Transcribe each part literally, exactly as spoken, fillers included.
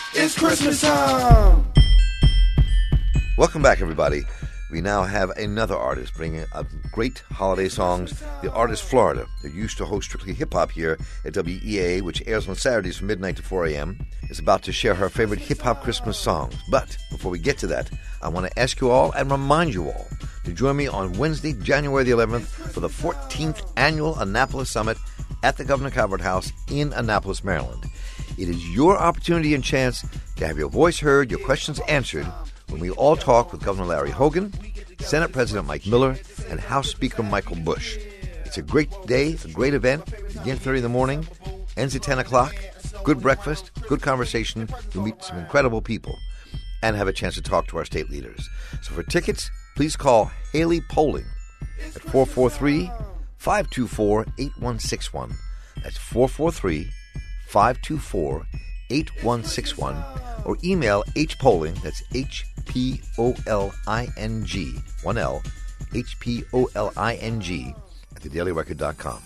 It's Christmas time! Welcome back, everybody. We now have another artist bringing up great holiday songs. The artist Florida. They're used to host Strictly Hip Hop here at W E A A, which airs on Saturdays from midnight to four a.m. is about to share her favorite hip hop Christmas songs. But before we get to that, I want to ask you all and remind you all to join me on Wednesday, January the eleventh for the fourteenth Annual Annapolis Summit at the Governor Calvert House in Annapolis, Maryland. It is your opportunity and chance to have your voice heard, your questions answered, when we all talk with Governor Larry Hogan, Senate President Mike Miller, and House Speaker Michael Bush. It's a great day, a great event. Begins thirty in the morning, ends at ten o'clock. Good breakfast, good conversation. You'll meet some incredible people and have a chance to talk to our state leaders. So for tickets, please call Haley Polling at four four three, five two four, eight one six one. That's four four three, five two four, eight one six one. Or email hpolling, that's H P O L I N G, one L, H P O L I N G, at the daily record dot com.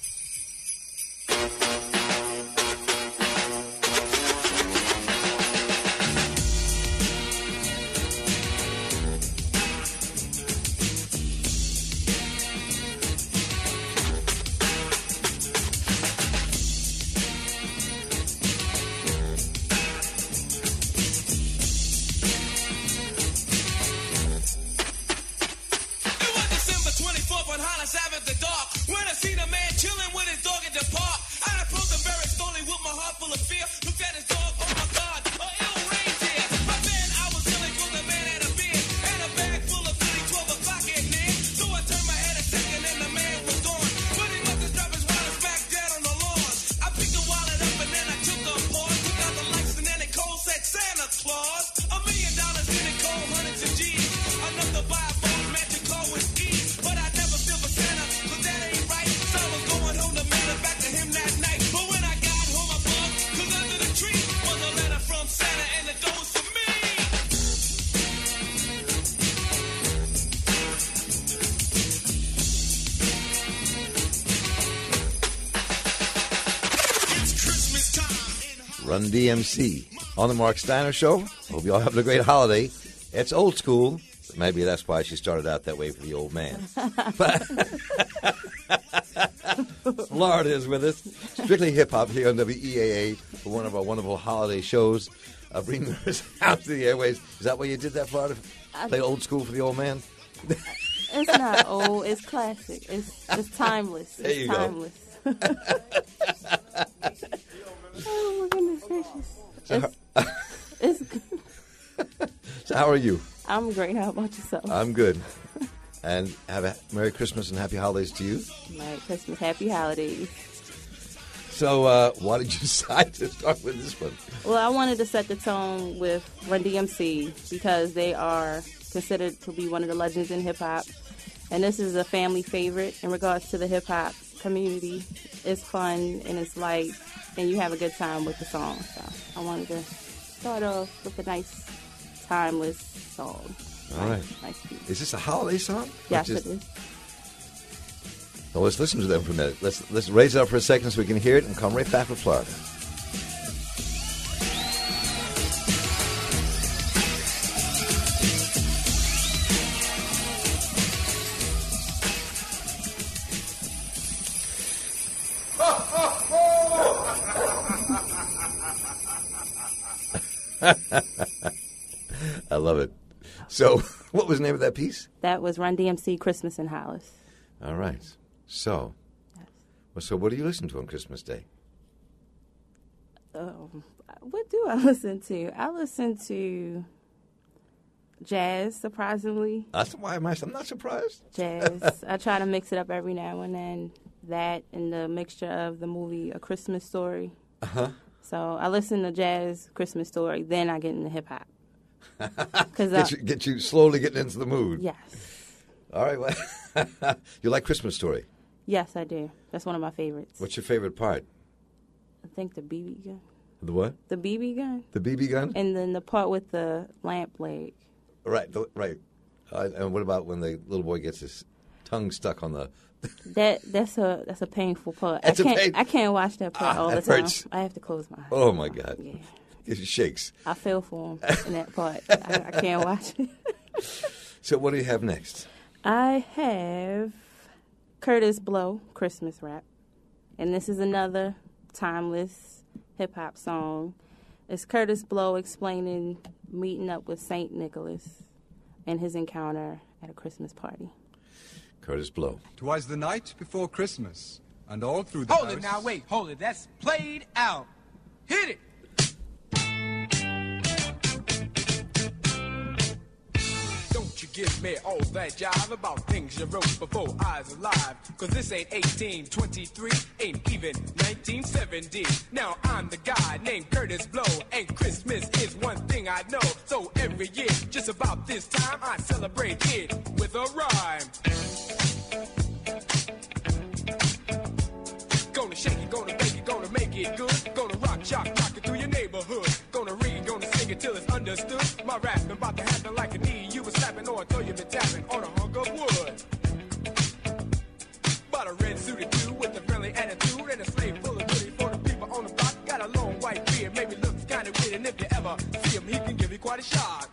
Run D M C on the Mark Steiner Show. Hope you all having a great holiday. It's old school. Maybe that's why she started out that way for the old man. But Florida is with us. Strictly Hip Hop here on W E A A for one of our wonderful holiday shows. Uh, bringing us out to the airways. Is that why you did that, Florida? Play old school for the old man? It's not old. It's classic. It's it's timeless. It's there you timeless. go. Oh, my goodness gracious. So, It's, it's, so how are you? I'm great. How about yourself? I'm good. And have a Merry Christmas and Happy Holidays to you. Merry Christmas. Happy holidays. So uh, why did you decide to start with this one? Well, I wanted to set the tone with Run D M C because they are considered to be one of the legends in hip-hop. And this is a family favorite in regards to the hip-hop community. It's fun and it's light, and you have a good time with the song. So I wanted to start off with a nice, timeless song. All right. Nice piece. Is this a holiday song? Yes, Just, it is. well, let's listen to them for a minute. Let's let's raise it up for a second so we can hear it and come right back with Florida. I love it. So, what was the name of that piece? That was Run D M C, Christmas in Hollis. All right. So, Yes. well, so what do you listen to on Christmas Day? Um, what do I listen to? I listen to jazz, surprisingly. That's why am I? I'm not surprised. Jazz. I try to mix it up every now and then. That and the mixture of the movie A Christmas Story. Uh huh. So I listen to jazz, Christmas Story, then I get into hip hop. Cause get, you, get you slowly getting into the mood. Yes. All right. Well, you like Christmas Story? Yes, I do. That's one of my favorites. What's your favorite part? I think the B B gun. The what? The B B gun. The B B gun? And then the part with the lamp leg. Right. The, right. Uh, and what about when the little boy gets his tongue stuck on the? That that's a that's a painful part. That's I a can't pain- I can't watch that part Ah, all the that time. hurts. I have to close my eyes. Oh my God. Yeah. Gives you shakes. I feel for him in that part. I, I can't watch it. So what do you have next? I have Curtis Blow, Christmas Rap. And this is another timeless hip-hop song. It's Curtis Blow explaining meeting up with Saint Nicholas and his encounter at a Christmas party. Curtis Blow. Twas the night before Christmas, and all through the Hold house... it now, wait, hold it. That's played out. Hit it. Don't you give me all that jive about things you wrote before I was alive. Cause this ain't eighteen twenty-three, ain't even nineteen seventy. Now I'm the guy named Curtis Blow, and Christmas is one thing I know. So every year, just about this time, I celebrate it with a rhyme. Gonna shake it, gonna bake it, gonna make it good. Gonna rock, shock, rock it through your neighborhood. Gonna read, gonna sing it till it's understood. My rapping about to happen like a knee you was slapping, or until you been tapping on a hunk of wood. Bought a red suited dude with a friendly attitude and a slave full of goodies for the people on the block. Got a long white beard, maybe looks kinda weird, and if you ever see him, he can give you quite a shock.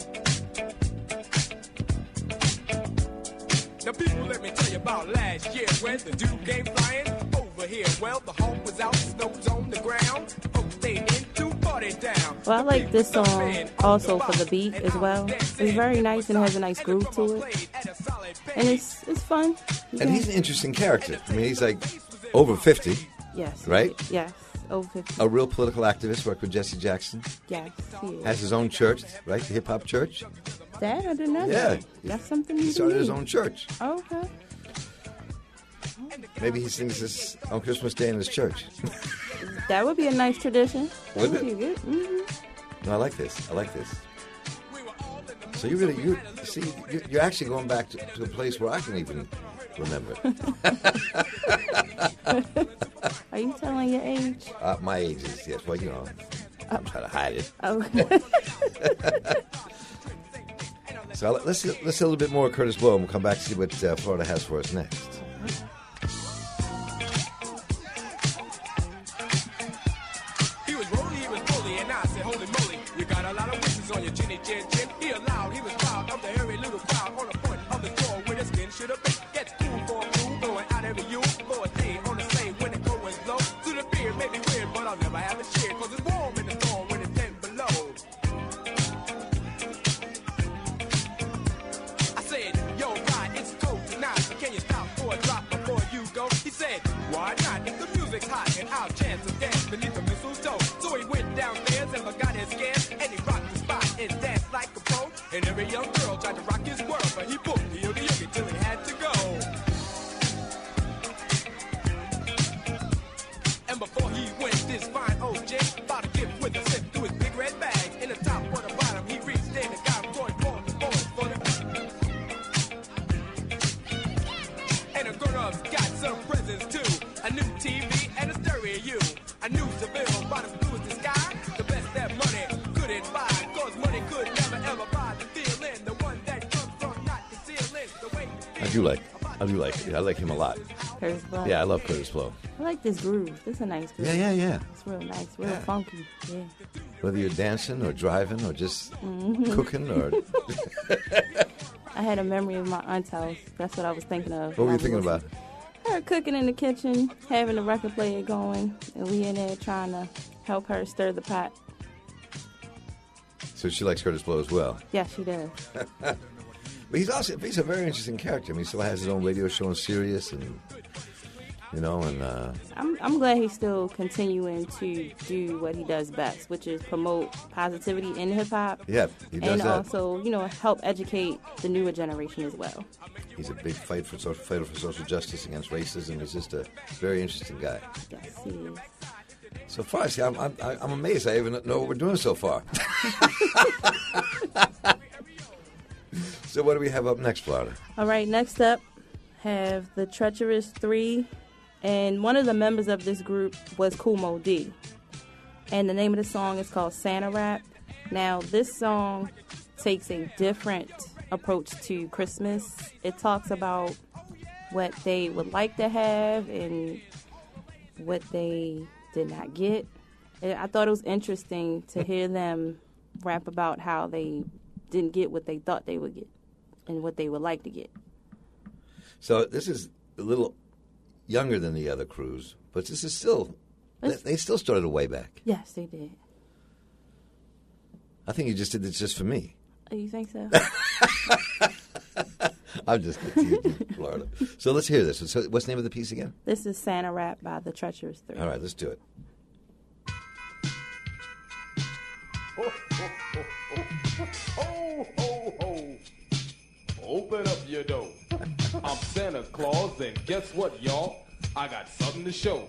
Now people, let me tell you about last year when the dude came flying over here. Well, the hawk was out, snow's on the ground. Folks stayed in to party down. Well, I like this song also for the beat as well. It's very nice and has a nice groove to it. And it's it's fun. And he's an interesting character. I mean, he's like over fifty. Yes. Right? Yes. Over fifty. A real political activist, worked with Jesse Jackson. Yes, he is. Has his own church, right? The Hip Hop Church. That I didn't know. Yeah. That. That's something He new to started me. his own church. Oh, okay. Maybe he sings this on Christmas Day in his church. That would be a nice tradition. That Wouldn't would it? be good. Mm-hmm. No, I like this. I like this. So you really, you see, you- you're actually going back to, to a place where I can even remember. Are you telling your age? Uh, my age is, yes, well, you know, I'm trying to hide it. Oh. So let's let's see a little bit more of Curtis Blow, and we'll come back to see what uh, Florida has for us next. He was rolling, he was bully, and I said, holy moly, you got a lot of wishes on your chinny chin chin. He allowed, he was proud of the hairy little crowd on the point of the door where the skin should have been. Gets cool for a fool, going out every you for a day on the sleigh when it goes low. To the beer may be weird, but I'll never have a cheer, cause it's warm in the storm when it's ten below. I said, yo, Rod, it's cold tonight, so can you stop for a drop before you go? He said, why not? If the music's hot and I'll chance to dance beneath the mistletoe. So he went downstairs and forgot his scans, and he rocked the spot and danced like a pro. And every young girl tried to rock his world, but he booked the yogi yogi till he had to go. And before he went, this fine old gent bought a gift with a slip through his big red bag. In the top or the bottom, he reached in and got him going for the boys for the. And the grown-ups got some presents too. A new T V and a stereo. A new Seville, bottom blue as the sky. The best that money couldn't buy. Cause money could never ever buy the feeling. The one that comes from not concealing. The way I do like, I do like, I like him a lot. Curtis Blow. Yeah, I love Curtis Blow. I like this groove. This is a nice groove. Yeah, yeah, yeah. It's real nice, real Yeah. funky. Yeah. Whether you're dancing or driving or just Mm-hmm. cooking or I had a memory of my aunt's house. That's what I was thinking of. what were when you I was thinking listening. about? Her cooking in the kitchen, having the record player going, and we in there trying to help her stir the pot. So she likes Curtis Blow as well. Yeah, she does. But he's also he's a very interesting character. I mean, he still has his own radio show on Sirius, and you know, and uh, I'm I'm glad he's still continuing to do what he does best, which is promote positivity in hip hop. yeah, he does And that. also, you know, help educate the newer generation as well. He's a big fight for social, fighter for social justice against racism. He's just a very interesting guy. Yes, he is. So far, see, I'm, I'm, I'm amazed. I even know what we're doing so far. So what do we have up next, Florida? All right, next up, have the Treacherous Three, and one of the members of this group was Kool Moe Dee. And the name of the song is called Santa Rap. Now, this song takes a different approach to Christmas. It talks about what they would like to have and what they did not get. I thought it was interesting to hear them rap about how they didn't get what they thought they would get and what they would like to get. So this is a little younger than the other crews, but this is still, they, they still started way back. Yes, they did. I think you just did this just for me. Oh, you think so? I'm just teasing Florida. So let's hear this. So what's the name of the piece again? This is Santa Rap by the Treacherous Three. All right, let's do it. Ho, ho, ho, ho, ho, ho, ho. Open up your door. I'm Santa Claus, and guess what, y'all? I got something to show.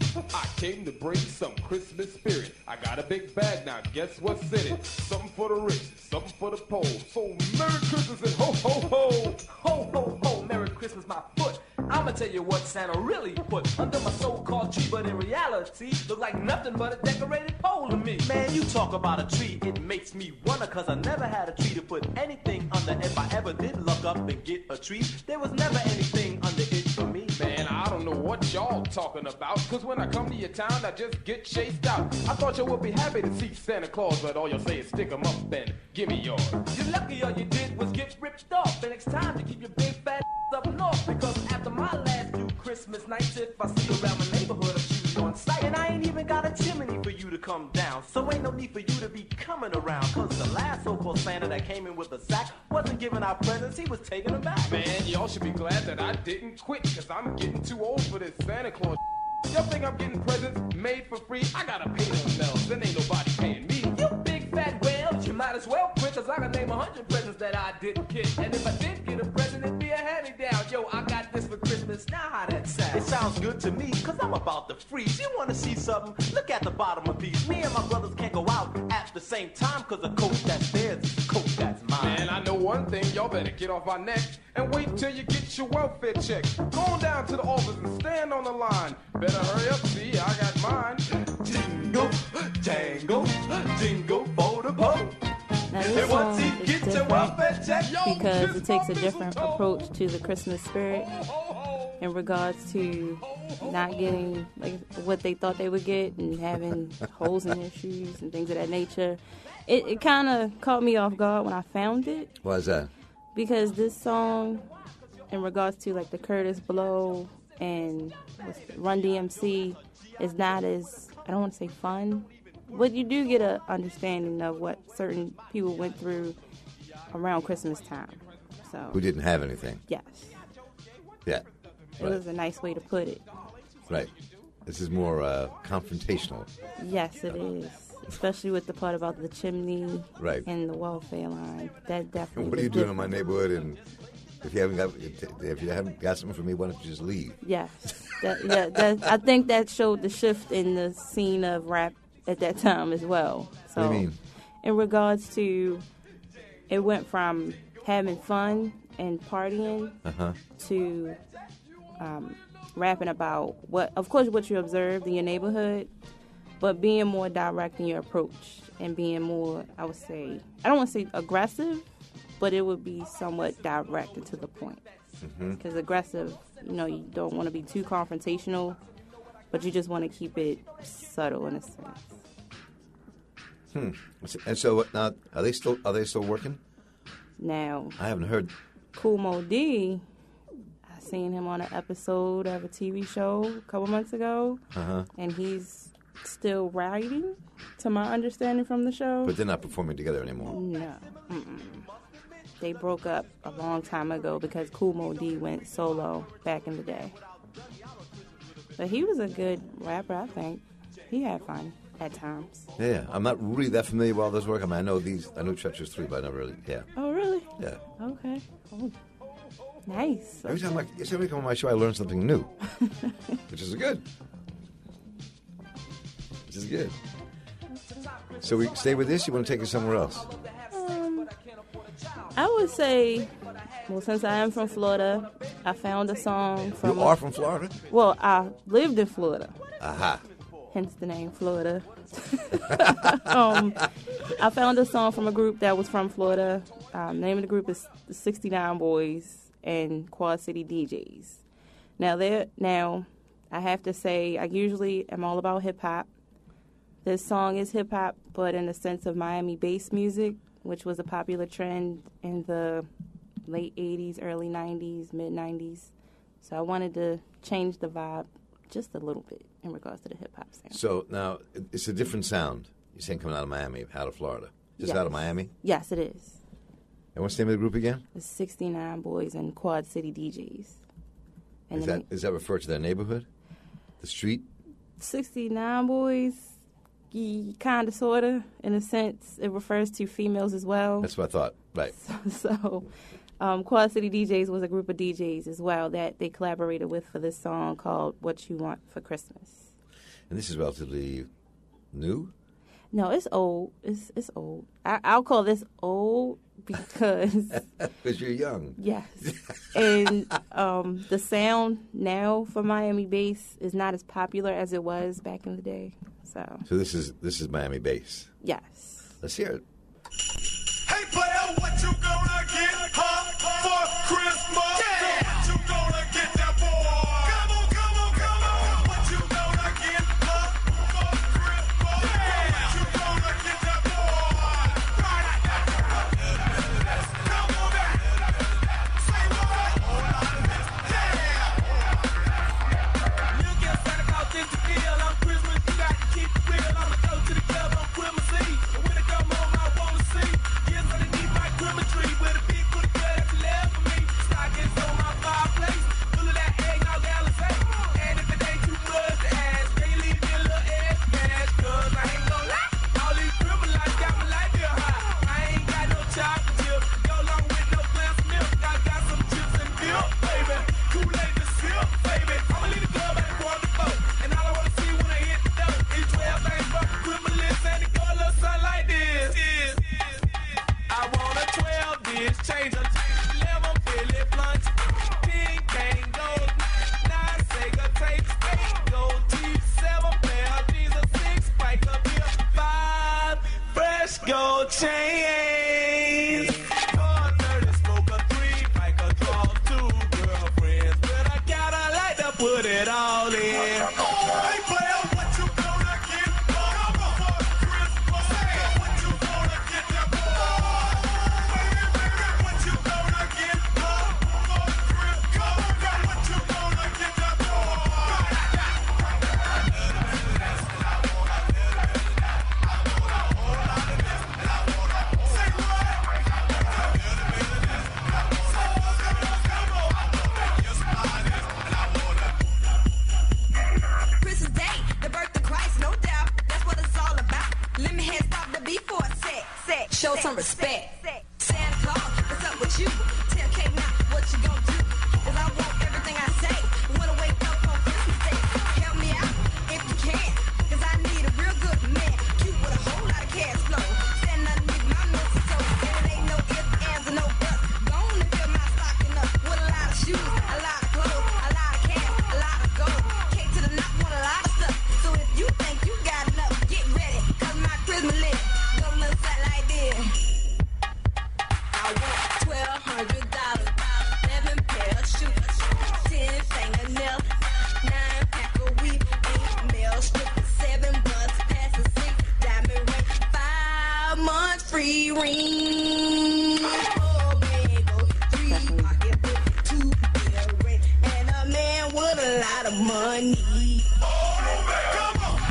I came to bring some Christmas spirit. I got a big bag now, guess what's in it? Something for the rich, something for the poor. So Merry Christmas and ho, ho, ho. Ho, ho, ho, Merry Christmas, my foot. I'ma tell you what Santa really put under my so-called tree, but in reality, look like nothing but a decorated pole to me. Man, you talk about a tree, it makes me wonder, cause I never had a tree to put anything under. If I ever did look up and get a tree, there was never anything under it for me. Man, I don't know what y'all talking about, cause when I come to your town, I just get chased out. I thought you would be happy to see Santa Claus, but all you'll say is stick 'em up and give me yours. You're lucky all you did was get ripped off, and it's time to keep your big fat up north, because after my last few Christmas nights, if I see you around my neighborhood, I'm shooting on sight, and I ain't even got a chimney for you to come down, so ain't no need for you to be coming around, cause the last so-called Santa that came in with a sack wasn't giving out presents, he was taking them back. Man, y'all should be glad that I didn't quit, cause I'm getting too old for this Santa Claus. Y'all think I'm getting presents made for free? I gotta pay them bells, then ain't nobody paying me. You big fat whale, you might as well quit, cause I can name a hundred presents that I didn't get, and if I did get a present, it'd be a hand-me-down. Yo, I got this for Christmas, now how that sound? It sounds good to me, cause I'm about to freeze. You wanna see something? Look at the bottom of these. Me and my brothers can't go out at the same time, cause the coat that's theirs is the coat that's mine. Man, I know one thing, y'all better get off our neck and wait till you get your welfare check. Go on down to the office and stand on the line. Better hurry up, see, I got mine. Jingle, jangle, jingle for the pole. Now And this once song he is gets your different welfare check, yo, because kiss it takes a my different mistletoe. approach to the Christmas spirit in regards to not getting like what they thought they would get and having holes in their shoes and things of that nature. It, it kind of caught me off guard when I found it. Why is that? Because this song, in regards to like the Curtis Blow and what's the, Run D M C, is not as, I don't want to say fun, but you do get an understanding of what certain people went through around Christmas time. So Who didn't have anything? yes, Yeah. it Right. was a nice way to put it. Right. This is more uh, confrontational. Yes, it is. Especially with the part about the chimney Right. and the welfare line. That definitely. What are was you doing in different. my neighborhood? And if you haven't got if you haven't got something for me, why don't you just leave? Yes, that, yeah, that, I think that showed the shift in the scene of rap at that time as well. So, What do you mean? in regards to, it went from having fun and partying Uh-huh. to um, rapping about what, of course, what you observed in your neighborhood, but being more direct in your approach and being more, I would say, I don't want to say aggressive, but it would be somewhat direct and to the point. Because aggressive, you know, you don't want to be too confrontational, but you just want to keep it subtle in a sense. And so what now? Are they still are they still working? Now, I haven't heard. Kool Moe Dee, I seen him on an episode of a T V show a couple months ago, Uh-huh. and he's still writing, to my understanding from the show. But they're not performing together anymore. No. Mm-mm. They broke up a long time ago because Kool Moe Dee went solo back in the day. But he was a good rapper, I think. He had fun at times. Yeah, I'm not really that familiar with all this work. I mean, I know these. I know Treacherous Three, but I never really. Yeah, Oh, really? yeah. Okay. Oh. Nice. Every time I every time I come on my show, I learn something new, which is good. Which is good. So we stay with this. You want to take it somewhere else? Um, I would say, well, since I am from Florida, I found a song from... You are from Florida? Well, I lived in Florida, Aha. hence the name Florida. um, I found a song from a group that was from Florida. Um, the name of the group is the sixty-nine Boys and Quad City D Js. Now, they're, now, I have to say, I usually am all about hip-hop, This song is hip hop, but in the sense of Miami bass music, which was a popular trend in the late eighties, early nineties, mid nineties. So I wanted to change the vibe just a little bit in regards to the hip hop sound. So now it's a different sound. You're saying coming out of Miami, out of Florida. Just Yes. out of Miami? Yes, it is. And what's the name of the group again? The sixty-nine Boys and Quad City D Js. And Is the that is that referred to their neighborhood? The street? sixty-nine Boys, kind of, sort of, in a sense. It refers to females as well. That's what I thought. Right. So, um, Quad City D Js was a group of D Js as well that they collaborated with for this song called What You Want for Christmas. And this is relatively new? No, it's old. It's it's old. I, I'll call this old because, Because you're young. yes. And um, the sound now for Miami bass is not as popular as it was back in the day. So, So this is this is Miami bass. yes. Let's hear it. Hey player, what you gonna get huh, for Christmas? What you gonna get that boy? Come on, come on, come on. What you gonna get huh, for Christmas? What you gonna get that boy? Come on back. Say what? Yeah. You get Santa Claus in the deal on Christmas. You got to keep it real. I'ma go to the club on Christmas Eve. And when I come home, I wanna see. Yes, underneath my Christmas tree with a big good girl that's left for me. Stockings on my fireplace, full of that eggnog Alizé. And if it ain't too much to ask, can you leave me a little ass cash? Cause I ain't gon' lie, all these criminal lights got my light bill high. I ain't got no chocolate chip, go along with no glass of milk. I got some chips and milk, baby. Kool-Aid to sip, baby. I'ma leave the club at a quarter to four. And all I wanna see when I hit the door is twelve things from the criminal and it go a little something like this. I want a twelve dish changer, eleven Philly blunts, ten cane gold, nine Sega tapes, eight gold teeth, seven pair of jeans, a six spike up here, five fresh gold chains, four thirty smoker, three bike a draw, two girlfriends, but I gotta like to put it all in. Hey player, what you gonna get for Christmas? What you gonna get that boy? Baby, baby, what you gonna get for Christmas? What you gonna get that Christmas Day, the birth of Christ, no doubt. That's what it's all about. Let me head stop the beat for a sec, sec. Show some respect. Santa Claus, what's up with you? Tell Kate now what you gonna do. Cause I want everything I say. Wanna wake up on Christmas Day. Help me out if you can. Cause I need a real good man. Cute with a whole lot of cash flow. Stand underneath my mistletoe. And it ain't no ifs, ands, or no buts. Gonna fill my stocking up with a lot of shoes, a lot of clothes, a lot of cash, a lot of gold. Cake to the knock, want a lot of stuff. So if you think you got enough, get ready. Cause my Christmas list go a little something like this. I want twelve hundred dollars, eleven pair of shoes, ten fingernails, nine pack of weed, eight male strippers, seven bucks, pass a six diamond ring, five months free ring. Four bagels, three pocketbooks, two earrings, and a man with a lot of money. Come on!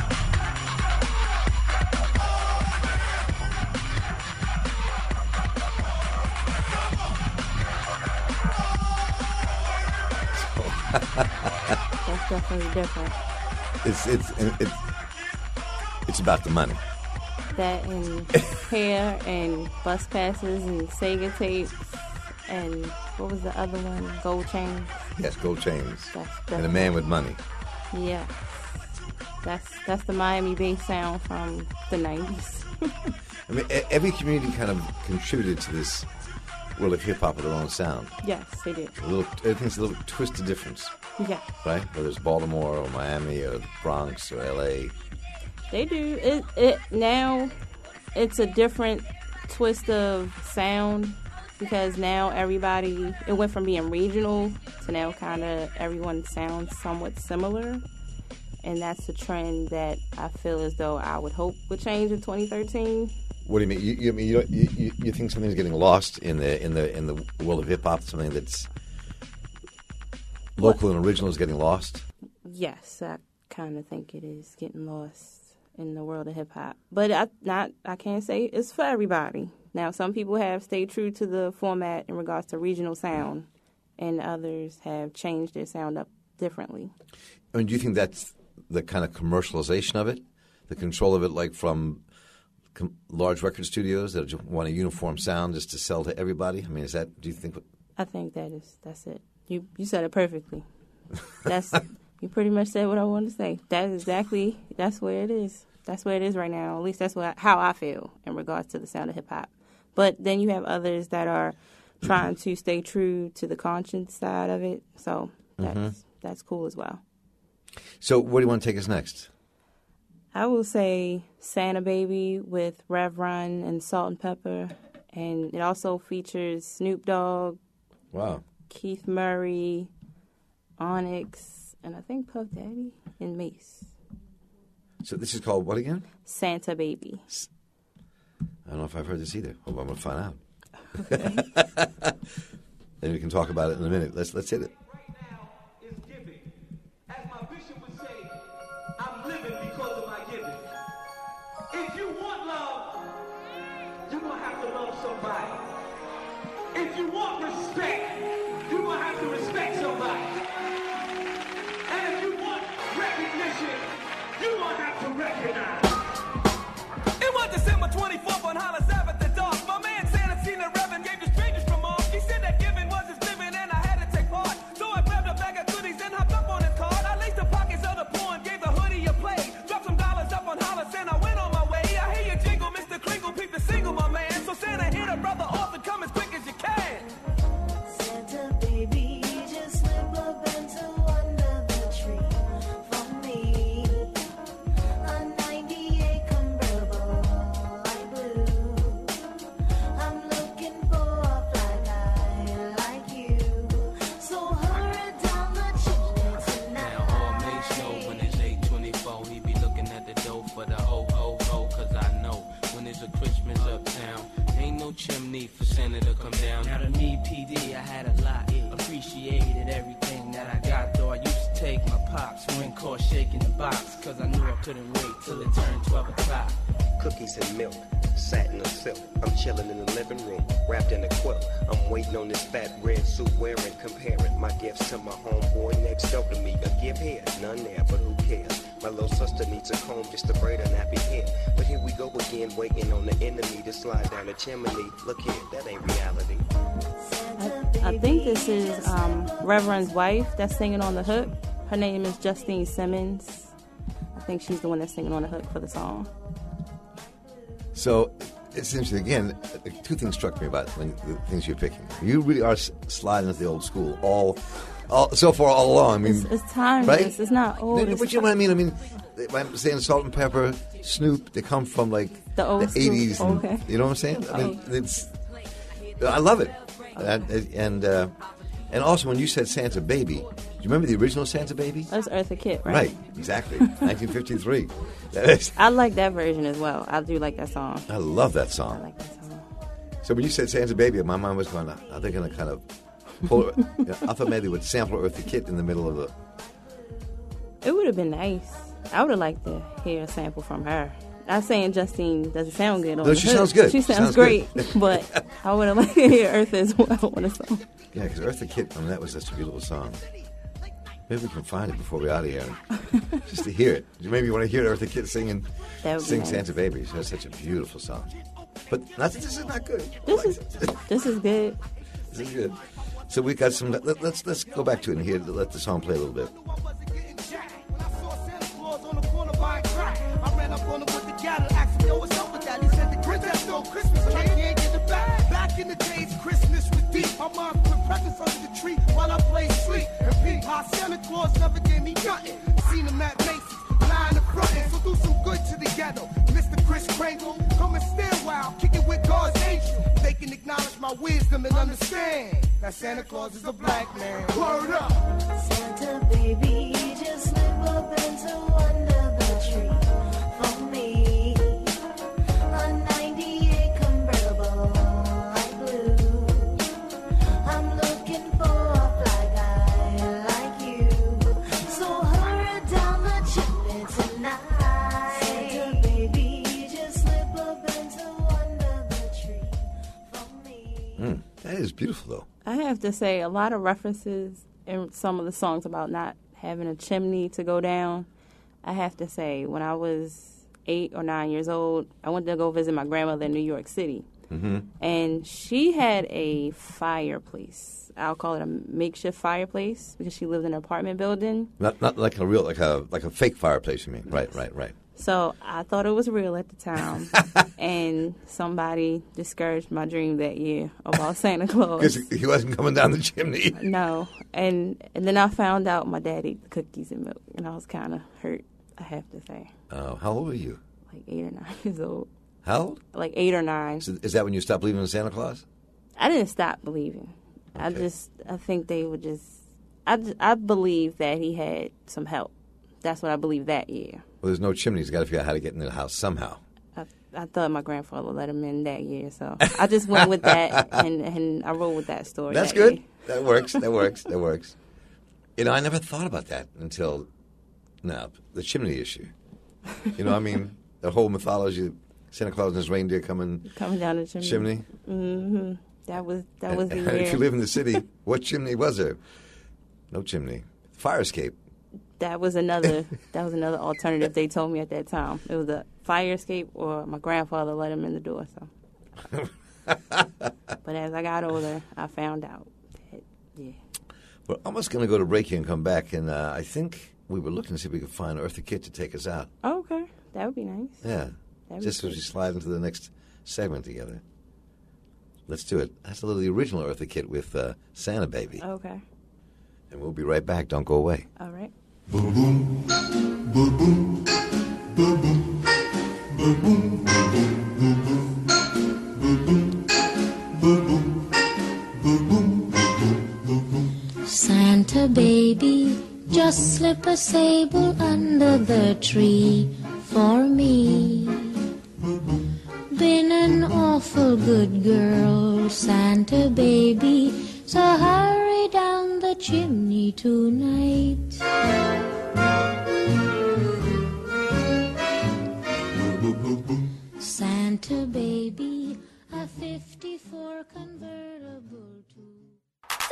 That's definitely different. It's it's it's it's about the money. That and hair and bus passes and Sega tapes and what was the other one? Gold chains. Yes, gold chains. That's And a definitely- man with money. Yeah. That's that's the Miami bass sound from the nineties. I mean, e- every community kind of contributed to this world of hip hop with their own sound. Yes, they did. A little, everything's a little twisted difference, Yeah, right? Whether it's Baltimore or Miami or the Bronx or L A. they do. It it now it's a different twist of sound because now everybody it went from being regional to now kind of everyone sounds somewhat similar. and that's a trend that I feel as though I would hope would change in twenty thirteen. What do you mean? You, you, mean you, don't- you, you, you think something's getting lost in the in the in the world of hip hop? Something that's local and original is getting lost. Yes, I kind of think it is getting lost in the world of hip hop, but I not I can't say it's for everybody. Now, some people have stayed true to the format in regards to regional sound, and others have changed their sound up differently. I mean, do you think that's the kind of commercialization of it, the control of it, like from com- large record studios that just want a uniform sound just to sell to everybody? I mean, is that? Do you think? I think that is that's it. You you said it perfectly. That's you pretty much said what I wanted to say. That is exactly that's where it is. That's where it is right now. At least that's what how I feel in regards to the sound of hip hop. But then you have others that are trying to stay true to the conscience side of it. So that's Mm-hmm. that's cool as well. So, where do you want to take us next? I will say Santa Baby with Rev Run and Salt and Pepper, and it also features Snoop Dogg, Wow. Keith Murray, Onyx, and I think Puff Daddy and Mace. So this is called what again? Santa Baby. I don't know if I've heard this either. Hope I'm going to find out. And we can talk about it in a minute. Let's let's hit it. Right now is giving. As my bishop would say, I'm living because of my giving. If you want love, you're going to have to love somebody. If you want respect, you're going to have to respect somebody. And if you want recognition, you're going to have to recognize. It was December twenty-fourth on Hollis Ave at the dark. My man Santa seen the Reverend gave the strangers from off. He said that giving was his living and I had to take part. So I grabbed a bag of goodies and hopped up on his card. I laced the pockets of the poor and gave the hoodie a play. Dropped some dollars up on Hollis and I went on my way. I hear you jingle, Mister Kringle, peep the single, my man. So Santa hit a brother off and come as quick as you can. Santa baby, just slip a bento under the tree for me. A ninety-eight convertible, light blue. I'm looking for a fly guy like you. So hurry down the chimney tonight. Now all Mace know when it's eight twenty-four, he be looking at the dough for the oh oh oh, cause I know when it's a Christmas uptown, ain't no chimney for Santa to come down. Now to me, P D, I had a lot, appreciated everything that I got, though I used to take my pops when caught shaking the box, cause I knew I couldn't wait till it turned twelve o'clock. Cookies and milk, satin or silk. I'm chilling in the living room, wrapped in a quilt. I'm waiting on this fat red suit wearing, comparing my gifts to my homeboy next door to me. A gift here, none there, but who cares? My little sister needs a comb just to braid her nappy hair. But here we go again, waiting on the enemy to slide down the chimney. Look here, that ain't reality. I, I think this is um, Reverend's wife that's singing on the hook. Her name is Justine Simmons. I think she's the one that's singing on the hook for the song. So it's interesting. Again, two things struck me about when, the things you're picking. You really are s- sliding into the old school all, all so far all along. I mean, It's, it's timeless. right? It's not old. But It's you know what I mean? I mean, I'm saying Salt and Pepper, Snoop. They come from like The old school. eighties. And, Okay. You know what I'm saying? I mean, it's. I love it, and and, uh, and also when you said Santa Baby, do you remember the original Santa Baby? That's Eartha Kitt, right? Right, exactly. nineteen fifty-three. That is, I like that version as well. I do like that song. I love that I song. like that song. So when you said Santa Baby, my mind was going, are they going to kind of pull it? You know, I thought maybe they would sample Eartha Kitt in the middle of the. It would have been nice. I would have liked to hear a sample from her. Not saying Justine doesn't sound good on No, the she hook. sounds good. She She sounds, sounds great, good. but I would have liked to hear Eartha as well on a song. Yeah, because Eartha Kitt, I mean, that was such a beautiful song. Maybe we can find it before we're out of here, just to hear it. Maybe you want to hear Eartha Kitt singing, That would be sing nice. Santa Baby. She has such a beautiful song. But not, this is not good. This is this is good. This is good. So we got some. Let, let's let's go back to it and hear. Let the song play a little bit. I ran up on him with the gather, asked him, yo, what's up with that? He said, the Grinch has no Christmas cake, he ain't get it back. Back in the days, Christmas was deep. My mom put presents under the tree while I played sleep. And Pete, how Santa Claus never gave me nothing. Seen him at Macy's, lying in front, so do some good to the ghetto. Mister Chris Kringle, come and stand while kicking with God's angel. They can acknowledge my wisdom and understand that Santa Claus is a black man. Word up! Santa baby, just slip a bento beautiful, though. I have to say, a lot of references in some of the songs about not having a chimney to go down. I have to say, when I was eight or nine years old, I went to go visit my grandmother in New York City. Mm-hmm. And she had a fireplace. I'll call it a makeshift fireplace because she lived in an apartment building. Not not like a real, like a like a fake fireplace, you mean? Right, right, right. So I thought it was real at the time. And somebody discouraged my dream that year about Santa Claus. Because he wasn't coming down the chimney. No. And and then I found out my dad ate the cookies and milk. And I was kind of hurt, I have to say. Oh, how old were you? Like eight or nine years old. How old? Like eight or nine. So is that when you stopped believing in Santa Claus? I didn't stop believing. Okay. I just, I think they would just, I, j- I believe that he had some help. That's what I believe that year. Well, there's no chimneys. You got to figure out how to get into the house somehow. I, I thought my grandfather let him in that year, so I just went with that, and, and I rolled with that story. That's that good. year. That works. That works. That works. You know, I never thought about that until now. The chimney issue. You know, I mean, the whole mythology, Santa Claus and his reindeer coming coming down the chimney. Chimney. Mm-hmm. That was that was the and, year. and if you live in the city, what chimney was there? No chimney. Fire escape. That was another. That was another alternative they told me at that time. It was a fire escape, or my grandfather let him in the door. So, but as I got older, I found out that yeah. We're almost going to go to break here and come back, and uh, I think we were looking to see if we could find Eartha Kitt to take us out. Oh, okay, that would be nice. Yeah, That'd just be as we cool. slide into the next segment together. Let's do it. That's a little the original Eartha Kitt with uh, Santa Baby. Okay, And we'll be right back. Don't go away. all right. Boom boom, boom boom, boom boom, boom boom, boom boom, boom boom, boom boom, boom boom. Santa baby, just slip a sable under the tree for me. Been an awful good girl, Santa baby, so hurry down the chimney tonight. Santa baby, a fifty-four convertible too.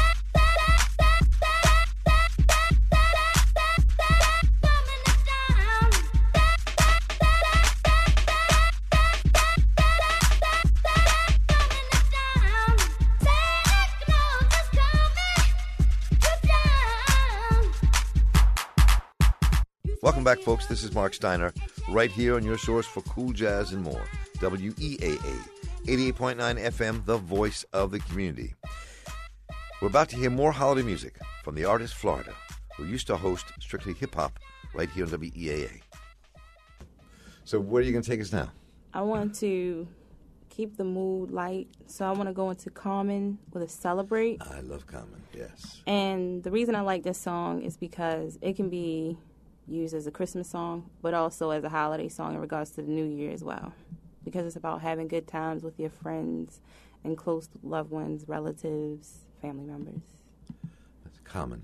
Welcome back, folks. This is Mark Steiner, right here on your source for cool jazz and more. W E A A, eighty-eight point nine F M, the voice of the community. We're about to hear more holiday music from the artist Florida, who used to host Strictly Hip Hop right here on W E A A. So where are you going to take us now? I want to keep the mood light, so I want to go into Common with a Celebrate. I love Common, yes. And the reason I like this song is because it can be used as a Christmas song, but also as a holiday song in regards to the New Year as well. Because it's about having good times with your friends and close loved ones, relatives, family members. That's Common.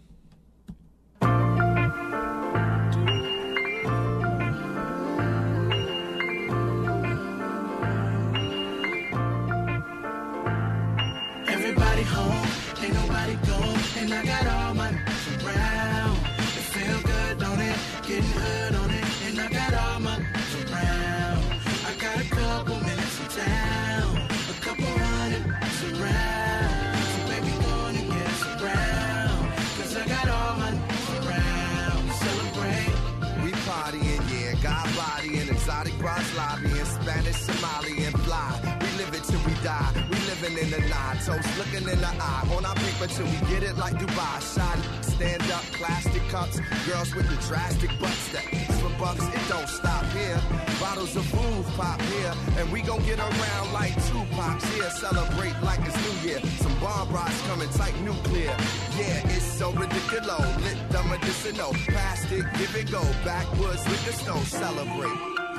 Everybody home, ain't nobody go, and I got all my around. It feel good, don't it? Getting hood on it, and I got all my around. I got a couple minutes in town, a couple hundred around. So baby, gonna get us around, cause I got all my around. Celebrate. We partying, yeah, got body and exotic bras lobbying, Spanish, Somali, and fly. We live it till we die. We living in the night, toast looking in the eye. On our paper till we get it like Dubai. Shot, stand up, plastic cups, girls with the drastic butts that eats for bucks. It don't stop here. Bottles of booze pop here, and we gon' get around like Tupac's here. Celebrate like it's New Year. Some bomb rods coming tight nuclear. Yeah, it's so ridiculous. Lit the medicinal. Past it, give it go. Backwoods with the snow. Celebrate.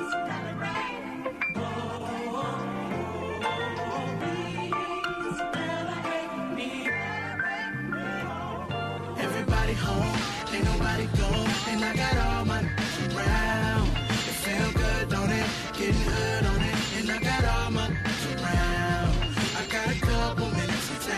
Everybody home, ain't nobody go, and I got all my around. It feel good, don't it? Getting hood on it, and I got all my around. I got a couple minutes in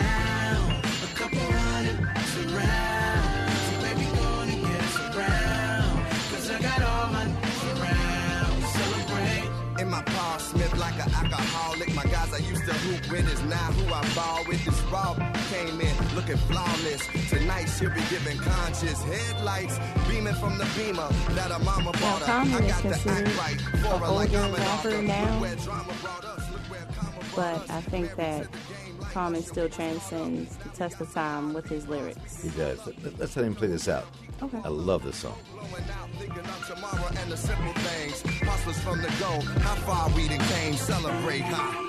workaholic. My guys I used to hoop with is now who I ball with. This raw came in looking flawless. Tonight she'll be giving conscious headlights, beaming from the beamer that her mama Now, bought her. Common I is got the considered act right an for her like older I'm an rapper author. now, Look where drama brought us. Look where karma brought but I think that Common still transcends the test of time with his lyrics. He does. Let- Let's let him play this out. Okay. I love this song. thinking of tomorrow and the simple things. Hustlers from the go, how far we done came, celebrate high.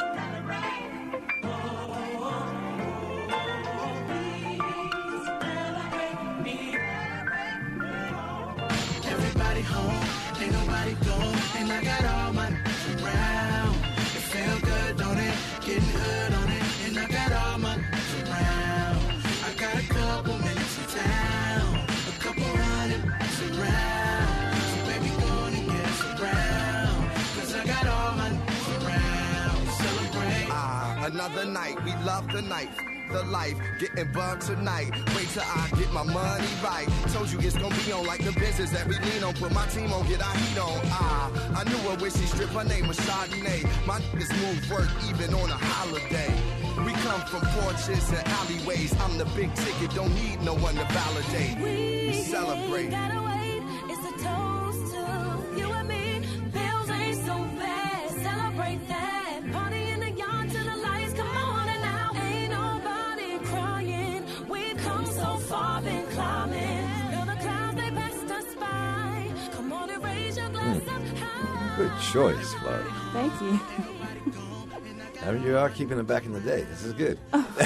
Everybody home, ain't nobody gone, and I got all my n****s around. It feel good, don't it? Getting hood on it, and I got all my n****s around. I got a couple minutes in town, a couple hundred around. So baby, go on and get us around, 'cause I got all my n****s around. Celebrate. Ah, another night, we love the night. The life, getting bugged tonight. Wait till I get my money right. Told you it's gonna be on like the business that we lean on. Put my team on, get our heat on. Ah, I knew her when she stripped. Her name was Chardonnay. My niggas move work even on a holiday. We come from porches and alleyways. I'm the big ticket, don't need no one to validate. We celebrate. Gotta wait, it's a toast to you and me. Bills ain't so bad, celebrate that. Party in the yard till the lights come on and out. Ain't nobody crying. We've come so far, been climbing. Feel the clouds, they passed us by. Come on and raise your glass up high. Good choice, Florida. Thank you. I mean, you are keeping it back in the day. This is good.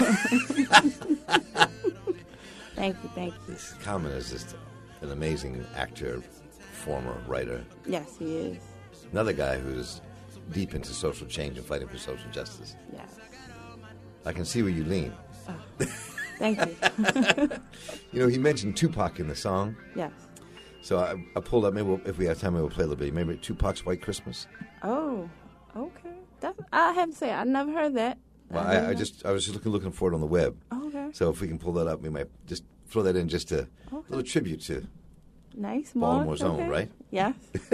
Thank you, thank you. Common is just an amazing actor, performer, writer. Yes, he is. Another guy who's deep into social change and fighting for social justice. Yes. I can see where you lean. Thank you. You know, he mentioned Tupac in the song. Yes. So I, I pulled up, maybe we'll, if we have time, maybe we'll play a little bit. Maybe Tupac's White Christmas. Oh, okay. That, I have to say, I never heard that. Well, didn't I, I know. just I was just looking looking for it on the web. Okay. So if we can pull that up, we might just throw that in just a Okay. little tribute to Nice, Mark. Baltimore's own, Okay. right? Yes.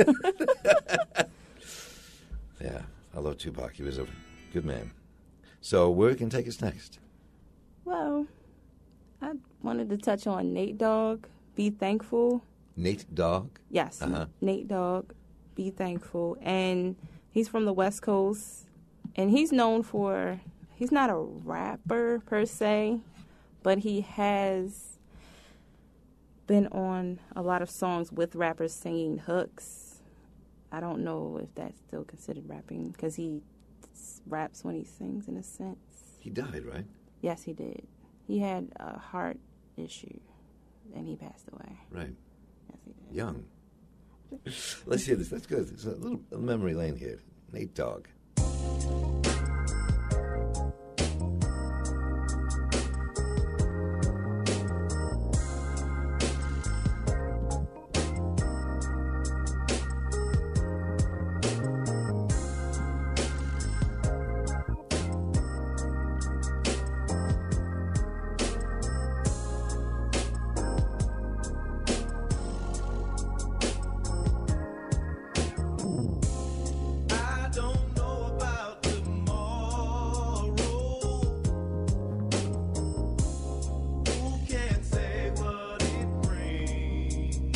Yeah, I love Tupac. He was a good man. So where can take us next? Well, I wanted to touch on Nate Dogg, Be Thankful. Nate Dogg? Yes, Uh-huh. Nate Dogg, Be Thankful. And he's from the West Coast. And he's known for, he's not a rapper per se, but he has been on a lot of songs with rappers singing hooks. I don't know if that's still considered rapping because he s- raps when he sings in a sense. He died, right? Yes, he did. He had a heart issue and he passed away. Right. Yes, he did. Young. Let's hear this. That's good. It's a little memory lane here. Nate Dogg. I don't know about tomorrow. Who can say what it brings?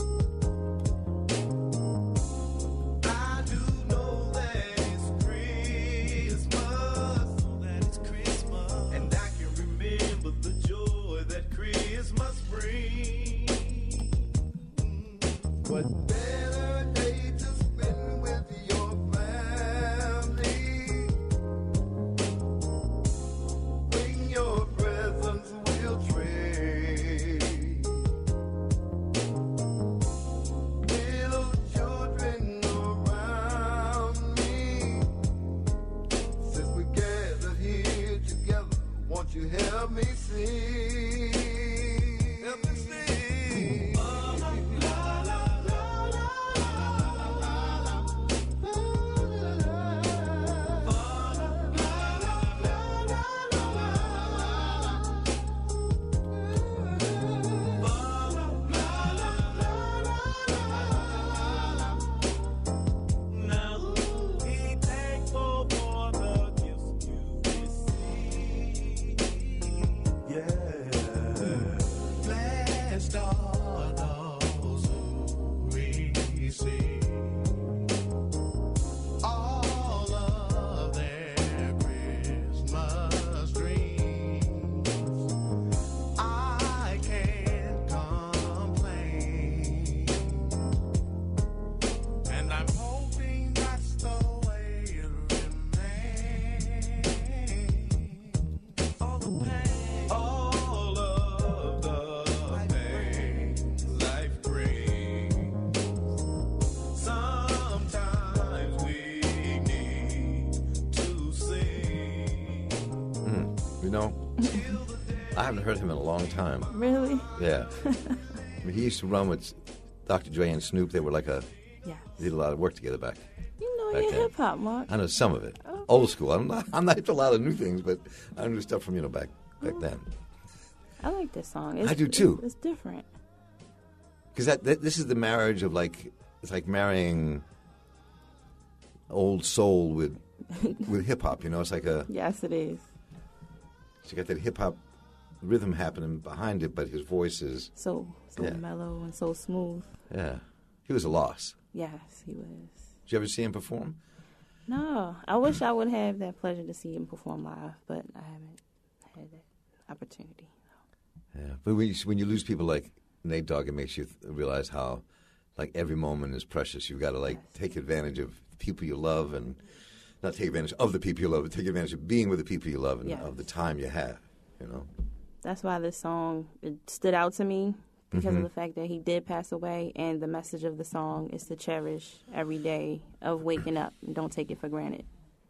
I do know that it's Christmas, that it's Christmas, and I can remember the joy that Christmas brings. What better day to spend with your family? Bring your presents, we'll trade. Little children around me. Since we gathered here together, won't you help me sing? Help me sing. La, la, la, la, la. know, I haven't heard him in a long time. Really? Yeah. I mean, he used to run with Doctor Dre and Snoop. They were like a, yeah. They did a lot of work together back. You know back your then. hip hop, Mark. I know some of it. Old school. I'm not, I'm not hip to a lot of new things, but I know stuff from, you know, back back then. I like this song. It's, I do too. It's, it's different. Because that, that this is the marriage of like, it's like marrying old soul with with hip hop. You know, it's like a yes, it is. So you got that hip hop rhythm happening behind it, but his voice is so so yeah. mellow and so smooth. Yeah, he was a loss. Yes, he was. Did you ever see him perform? No, I wish I would have that pleasure to see him perform live, but I haven't had that opportunity. Yeah, but when you, when you lose people like Nate Dogg, it makes you th- realize how, like, every moment is precious. You've got to like yes. take advantage of people you love, and not take advantage of the people you love, but take advantage of being with the people you love and yes. of the time you have. You know. That's why this song it stood out to me because mm-hmm. of the fact that he did pass away, and the message of the song is to cherish every day of waking up and don't take it for granted.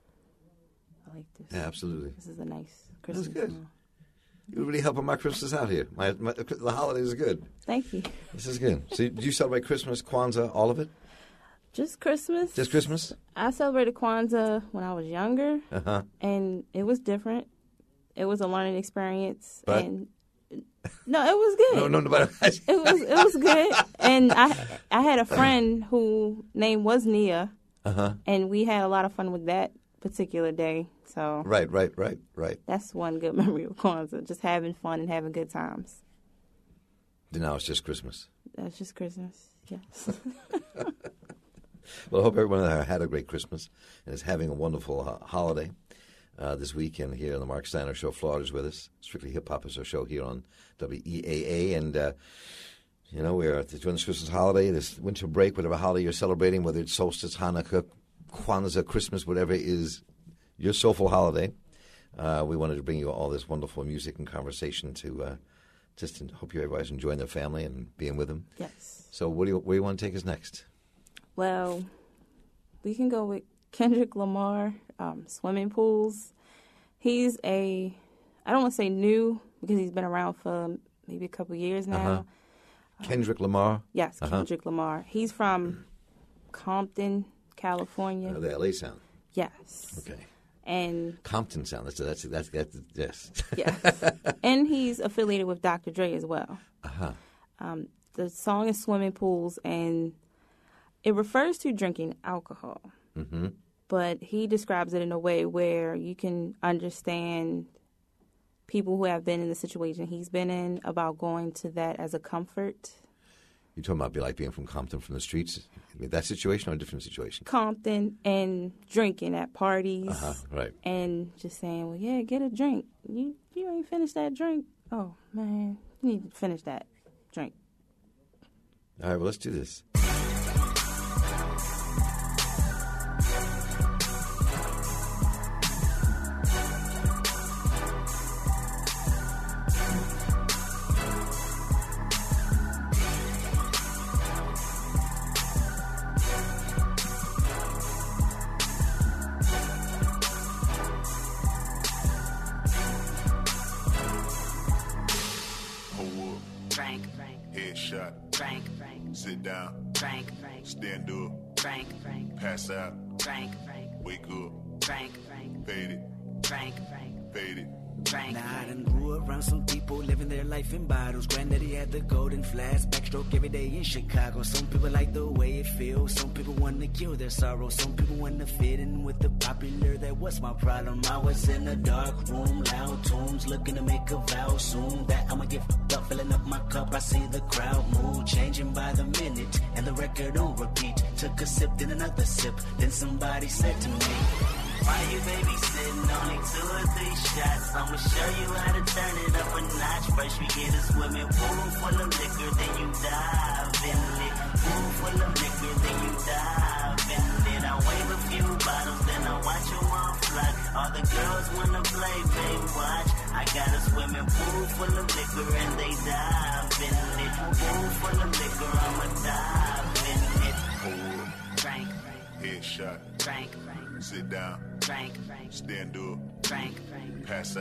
I like this. Yeah, absolutely. This is a nice Christmas That's good. song. You're really helping my Christmas out here. My, my the holidays are good. Thank you. This is good. So, do you celebrate Christmas, Kwanzaa, all of it? Just Christmas. Just Christmas? I celebrated Kwanzaa when I was younger, uh-huh. and it was different. It was a learning experience, but? and no, it was good. No, no, no, but it was it was good. And I I had a friend who name was Nia, uh-huh. and we had a lot of fun with that particular day. So right, right, right, right. That's one good memory of Kwanzaa, just having fun and having good times. Now it's just Christmas. That's just Christmas. Yes. Well, I hope everyone had a great Christmas and is having a wonderful uh, holiday. Uh, this weekend here on the Mark Steiner Show. Florida's with us. Strictly Hip Hop is our show here on W E A A. And, uh, you know, we're during this Christmas holiday, this winter break, whatever holiday you're celebrating, whether it's solstice, Hanukkah, Kwanzaa, Christmas, whatever is your soulful holiday. Uh, we wanted to bring you all this wonderful music and conversation to uh, just to hope you everybody's enjoying their family and being with them. Yes. So what do you, where do you want to take us next? Well, we can go with Kendrick Lamar, um, Swimming Pools. He's a, I don't want to say new because he's been around for maybe a couple years now. Uh-huh. Kendrick um, Lamar? Yes, uh-huh. Kendrick Lamar. He's from Compton, California. Uh, the L A sound? Yes. Okay. And Compton sound. That's that's that's, that's yes. Yes. And he's affiliated with Doctor Dre as well. Uh-huh. Um, the song is Swimming Pools, and it refers to drinking alcohol. Mm-hmm. But he describes it in a way where you can understand people who have been in the situation he's been in about going to that as a comfort. You're talking about be like being from Compton, from the streets? I mean, that situation or a different situation? Compton and drinking at parties. Uh-huh, right. And just saying, well, yeah, get a drink. You you ain't finished that drink. Oh, man, you need to finish that drink. All right, well, let's do this. Frank, headshot, Frank, sit down, Frank, stand up, Frank, pass out, Frank, wake up, Frank, fade it, Frank, fade it. Now I done grew around some people living their life in bottles. Granddaddy had the golden flask, backstroke every day in Chicago. Some people like the way it feels. Some people want to kill their sorrow. Some people want to fit in with the popular. That was my problem. I was in a dark room, loud tunes, looking to make a vow soon that I'ma get fucked up, filling up my cup. I see the crowd mood changing by the minute, and the record on repeat. Took a sip, then another sip. Then somebody said to me, why you babysitting? Only two or three shots. I'ma show you how to turn it up a notch. First we get a swimming pool full of liquor, then you dive in it. Pool full of liquor, then you dive in it. I wave a few bottles, then I watch them all fly. All the girls wanna play, babe, watch. I got a swimming pool full of liquor and they dive in it. Pool full of liquor, I'ma dive in it. Hold Frank, headshot, Frank, sit down, Frank, stand up, Frank, pass out,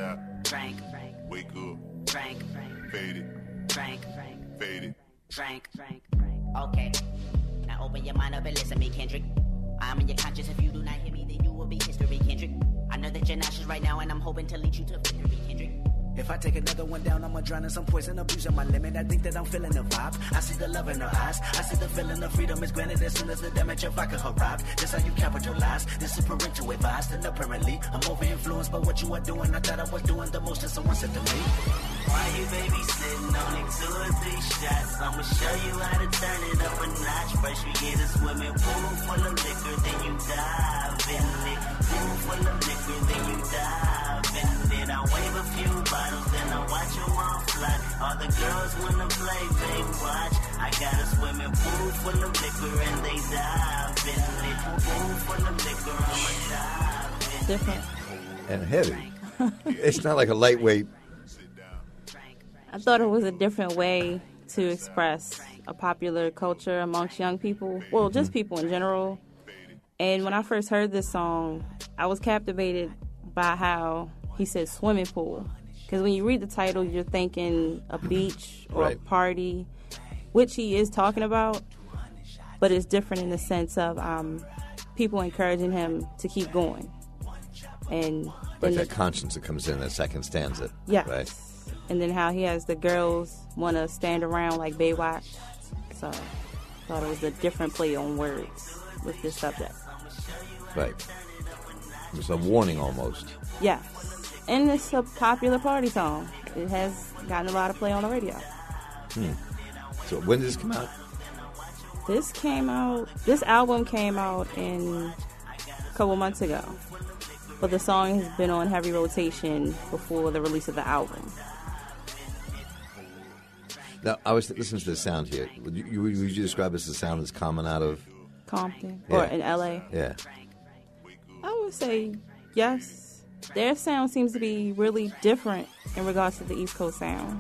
Drink, wake up, drink, fade it, drink, fade it. drink, drink. Okay, now open your mind up and listen to me, Kendrick. I'm in your conscience. If you do not hear me, then you will be history, Kendrick. I know that you're nauseous right now, and I'm hoping to lead you to victory, Kendrick. If I take another one down, I'ma drown in some poison, abusing my limit. I think that I'm feeling the vibe. I see the love in her eyes. I see the feeling of freedom is granted as soon as the damage of vodka arrives. That's how you capitalize. This is parental advice, and apparently I'm over influenced by what you are doing. I thought I was doing the most, and someone said to me, why you babysitting? Only two or three shots. I'ma show you how to turn it up a notch. First we get a swimming pool full of liquor, then you dive in it. Pool full of liquor, then you dive in it. I wave a few bottles, then I watch them all fly. All the girls wanna play, they watch. I got a swimming pool full of liquor, and they dive in it. Pool full of liquor, I'ma dive in it. Different. And heavy. It's not like a lightweight. I thought it was a different way to express a popular culture amongst young people. Well, just people in general. And when I first heard this song, I was captivated by how he said swimming pool. Because when you read the title, you're thinking a beach or Right. a party, which he is talking about. But it's different in the sense of um, people encouraging him to keep going. And Like then that the- conscience that comes in that second stanza. Yes. Right. And then how he has the girls want to stand around like Baywatch. So I thought it was a different play on words with this subject. Right. It's a warning almost. Yes. And it's a popular party song. It has gotten a lot of play on the radio. Hmm. So when did this come out? This came out, this album came out in a couple months ago. But the song has been on heavy rotation before the release of the album. Now, I was listening to the sound here. Would you, you, would you describe this as a sound that's common out of... Compton Yeah. or in L A. Yeah. I would say yes. Their sound seems to be really different in regards to the East Coast sound.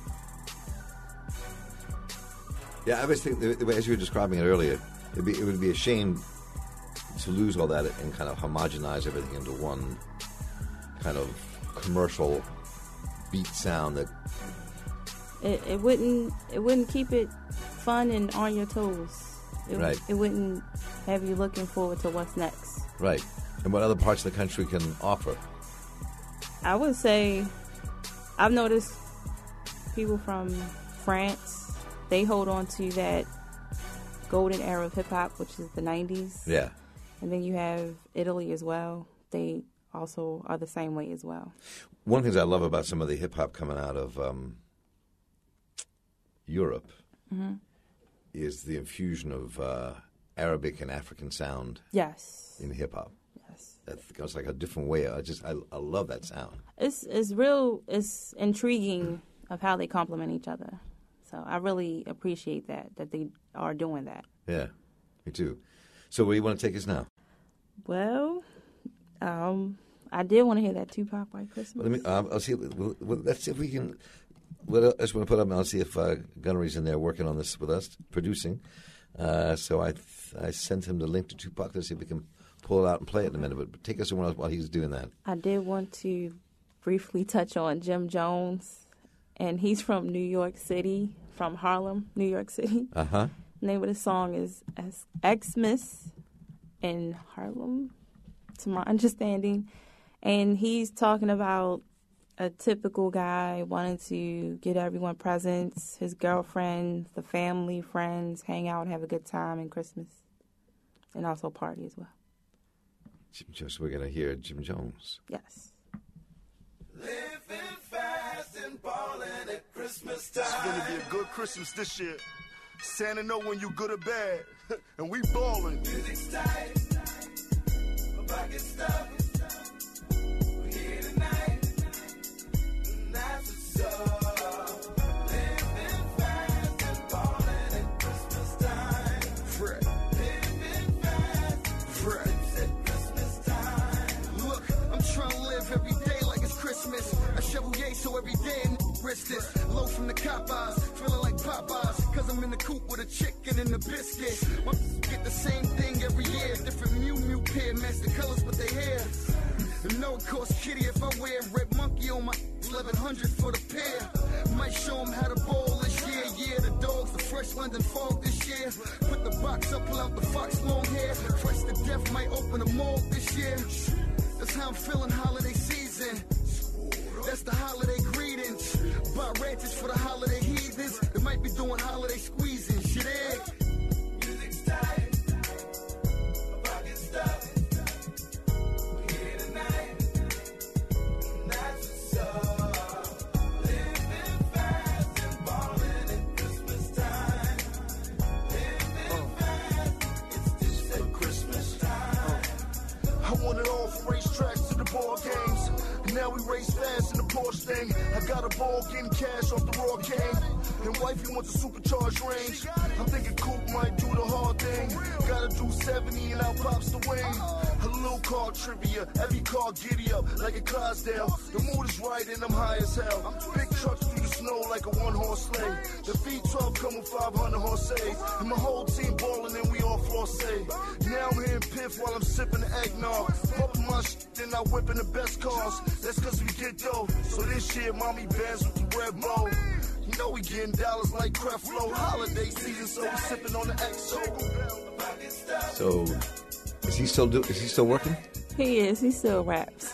Yeah, I was thinking, the way- as you were describing it earlier, it'd be, it would be a shame to lose all that and kind of homogenize everything into one kind of commercial beat sound that... It, it wouldn't it wouldn't keep it fun and on your toes. It, Right. It wouldn't have you looking forward to what's next. Right. And what other parts of the country can offer? I would say I've noticed people from France, they hold on to that golden era of hip hop, which is the nineties. Yeah. And then you have Italy as well. They also are the same way as well. One of the things I love about some of the hip-hop coming out of um, Europe hmm is the infusion of uh, Arabic and African sound Yes. in hip-hop. Yes. That goes like a different way. I just, I, I love that sound. It's it's real. It's intriguing of how they complement each other. So I really appreciate that that they are doing that. Yeah, me too. So where do you want to take us now? Well, um, I did want to hear that Tupac White Christmas. Well, let me, uh, I'll see. Well, well, let's see if we can. What else I just want to put up, and I'll see if uh, Gunnery's in there working on this with us, producing. Uh, so I I sent him the link to Tupac. Let's see if we can pull it out and play it in a minute. But take us somewhere else while he's doing that. I did want to briefly touch on Jim Jones, and he's from New York City, from Harlem, New York City. Uh huh. The name of the song is Xmas in Harlem, to my understanding. And he's talking about a typical guy wanting to get everyone presents, his girlfriend, the family, friends, hang out and have a good time in Christmas. And also party as well. Jim Jones. We're gonna hear Jim Jones. Yes. Living fast and balling at Christmas time. It's gonna be a good Christmas this year. Santa know when you good or bad, and we ballin'. Music's tight, my pocket's stuffed. We're here tonight, and that's what's up. Living fast and ballin' at Christmas time. Fred. Living fast, Fred. At Christmas time. Look, I'm trying to live every day like it's Christmas. I shovel yay so every day and risk this. Low from the cop eyes, feeling like Popeyes. Cause I'm in the coop with a chicken and a biscuit. My get the same thing every year. Different Mew Mew pair, match the colors with their hair. And no, it costs kitty if I wear red monkey on my eleven hundred for the pair. Might show them how to bowl this year. Yeah, the dogs, the fresh London fog this year. Put the box up, pull out the fox long hair. Fresh to death might open a morgue this year. That's how I'm feeling holiday season. That's the holiday greetings. Buy ranches for the holiday heathens. They might be doing holiday squeezing. Shit, egg. Music's tight. My pocket's stuffed. We here tonight. That's what's up. Living fast and ballin' at Christmas time. Living fast. It's just at Christmas time. I want it all from racetracks to the ball games. Now we race fast in the Porsche thing. I got a ball getting cash off the raw cane. And wifey wants a supercharged range. I'm thinking Coupe might do the hard thing. Gotta do seventy and out pops the wing. A little car trivia, every car giddy up like a Clydesdale. The mood is right and I'm high as hell. Big trucks through the snow like a one horse sleigh. The V twelve come with five hundred horses. And my whole team ballin' and we all floss. Now I'm hearing piff while I'm sipping the eggnog. Pumping my shit, then I whipping the best cars. That's cause we get dough. So this year, mommy bands with the red bow. You know we getting dollars like Creflo. Holiday season, so we sipping on the X O. So, is he still do? Is he still working? He is. He still raps.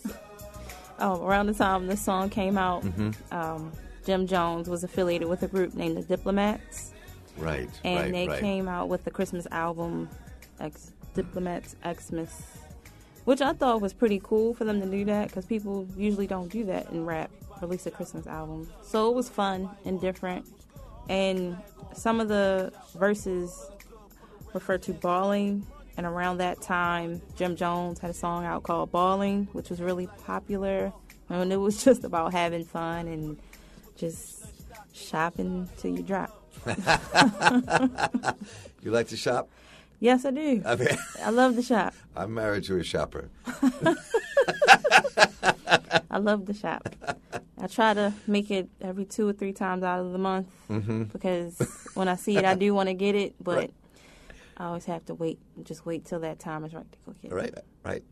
Oh, around the time this song came out, Mhm. um, Jim Jones was affiliated with a group named the Diplomats. Right, And right, they right. came out with the Christmas album, X, Diplomats Xmas, which I thought was pretty cool for them to do that because people usually don't do that in rap, release a Christmas album. So it was fun and different. And some of the verses refer to balling. And around that time, Jim Jones had a song out called Balling, which was really popular. And it was just about having fun and just shopping till you drop. You like to shop? Yes, I do. I mean, I love to shop. I'm married to a shopper. I love to shop. I try to make it every two or three times out of the month Mhm. because when I see it, I do want to get it, but Right. I always have to wait. Just wait till that time is right to go get Right, it. right.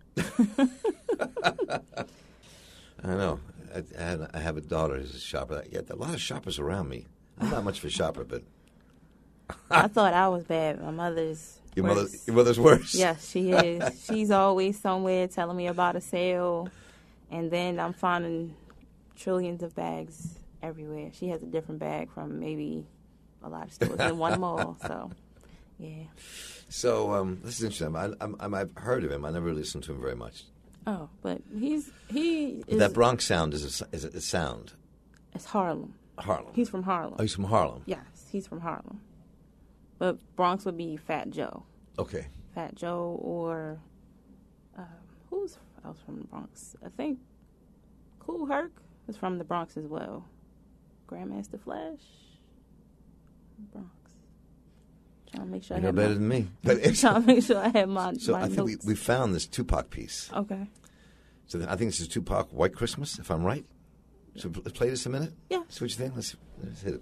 I know. I, I, had, I have a daughter who's a shopper. Yeah, a lot of shoppers around me. I'm not much of a shopper, but I thought I was bad. My mother's your worse. mother, your mother's worse. Yes, she is. She's always somewhere telling me about a sale, and then I'm finding trillions of bags everywhere. She has a different bag from maybe a lot of stores in one mall. So, yeah. So um, this is interesting. I, I'm, I'm, I've heard of him. I never listened to him very much. Oh, but he's he But is. that Bronx sound is a, is a sound. It's Harlem. Harlem. He's from Harlem. Oh, he's from Harlem. Yes, he's from Harlem. But Bronx would be Fat Joe. Okay. Fat Joe or uh, who's else from the Bronx? I think Kool Herc is from the Bronx as well. Grandmaster Flash, Bronx. Trying to make sure You I know have better my, than me. But trying to make sure I have my So my I think we, notes. we found this Tupac piece. Okay. So I think this is Tupac, White Christmas, if I'm right. So let's play this a minute? Yeah. See what you think? Let's, let's hit it.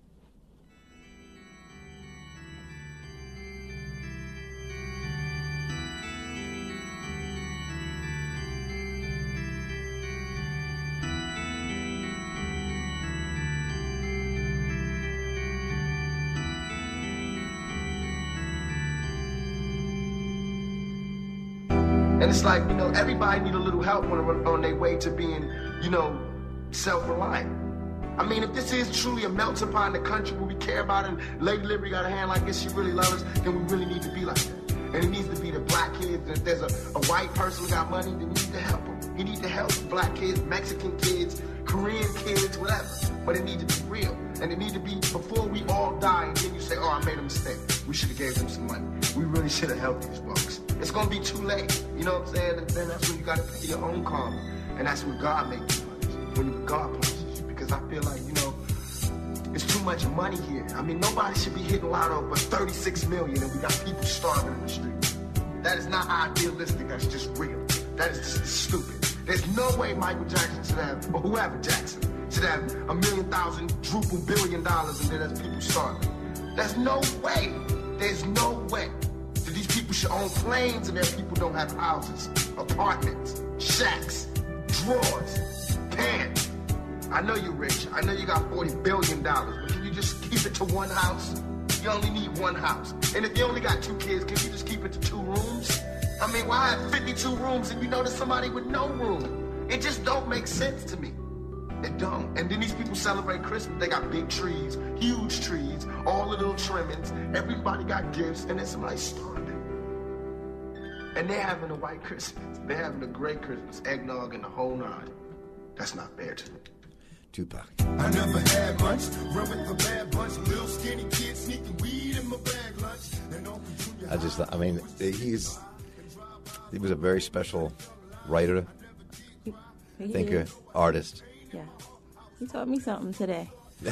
And it's like, you know, everybody need a little help on, on their way to being, you know, self-reliant. I mean, if this is truly a melting pot in the country where we care about it, and Lady Liberty got a hand like this, she really loves us, then we really need to be like that. And it needs to be the black kids. And if there's a, a white person who got money, then we need to help them. You need to help black kids, Mexican kids, Korean kids, whatever. But it needs to be real. And it needs to be before we all die, and then you say, oh, I made a mistake. We should have gave them some money. We really should have helped these folks. It's going to be too late. You know what I'm saying? And then that's when you got to pay your own karma. And that's when God makes you punish. When God punishes you. Because I feel like, you know, it's too much money here. I mean, nobody should be hitting lotto but thirty-six million and we got people starving in the street. That is not idealistic. That's just real. That is just stupid. There's no way Michael Jackson should have, or whoever Jackson, should have a million thousand, drupal billion dollars and then there's people starving. There's no way. There's no way. That these people should own planes and their people don't have houses, apartments, shacks, drawers, pants. I know you're rich. I know you got forty billion dollars, but can you just keep it to one house? You only need one house. And if you only got two kids, can you just keep it to two rooms? I mean, why have fifty-two rooms if you know there's somebody with no room? It just don't make sense to me. It don't. And then these people celebrate Christmas. They got big trees, huge trees, all the little trimmings. Everybody got gifts, and then somebody's starving. And they're having a white Christmas. They're having a great Christmas, eggnog and the whole nine. That's not fair to me. Tupac. I never had much. Run with the bad bunch. Little skinny kid sneaking weed in my bag lunch. And Uncle Junior I just, I mean, he's he was a very special writer, He thinker, is. artist. Yeah. He taught me something today.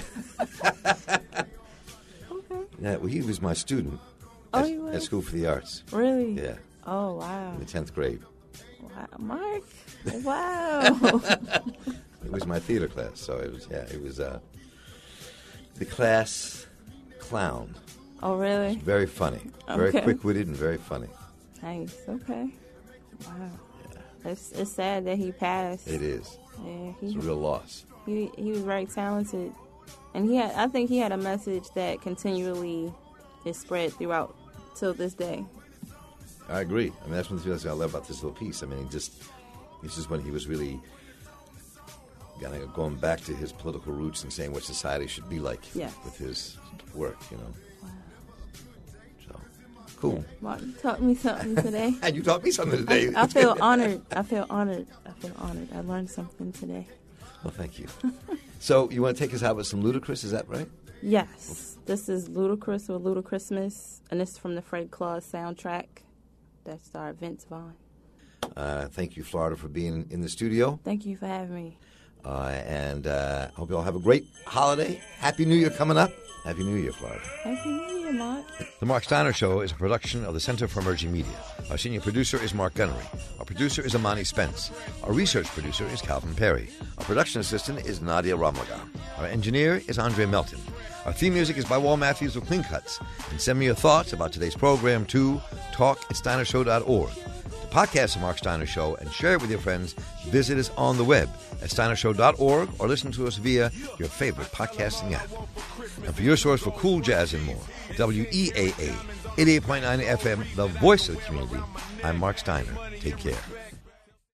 Yeah, well, he was my student Oh, at, he was? at School for the Arts. Really? Yeah, Oh, wow. in the tenth grade. Wow. Mark. Wow. It was my theater class, so it was, yeah, it was uh, the class clown. Oh, really? Very funny. Very Okay. quick-witted and very funny. Nice. Okay. Wow. It's, it's sad that he passed. It is. Yeah, he, It's a real loss. He he was very talented, and he had. I think he had a message that continually is spread throughout till this day. I agree. I mean, that's one of the things I love about this little piece. I mean, he just, this is when he was really kind of going back to his political roots and saying what society should be like Yeah. with his work, you know. So, cool. Mark, you taught me something today. And you taught me something today. I, I feel honored. I feel honored. I feel honored. I learned something today. Well, thank you. So, you want to take us out with some Ludacris, is that right? Yes. This is Ludacris or Ludachristmas, and this is from the Fred Claus soundtrack. That starred Vince Vaughn. Uh, thank you, Florida, for being in the studio. Thank you for having me. Uh, and uh, hope you all have a great holiday. Happy New Year coming up. Happy New Year, Florida. Happy New Year, Mark. The Mark Steiner Show is a production of the Center for Emerging Media. Our senior producer is Mark Gunnery. Our producer is Amani Spence. Our research producer is Calvin Perry. Our production assistant is Nadia Ramlagan. Our engineer is Andre Melton. Our theme music is by Wal Matthews of Clean Cuts. And send me your thoughts about today's program to talk at steiner show dot org. To podcast the Mark Steiner Show and share it with your friends, visit us on the web at steiner show dot org or listen to us via your favorite podcasting app. And for your source for cool jazz and more, W E A A, eighty-eight point nine F M, the voice of the community, I'm Mark Steiner. Take care.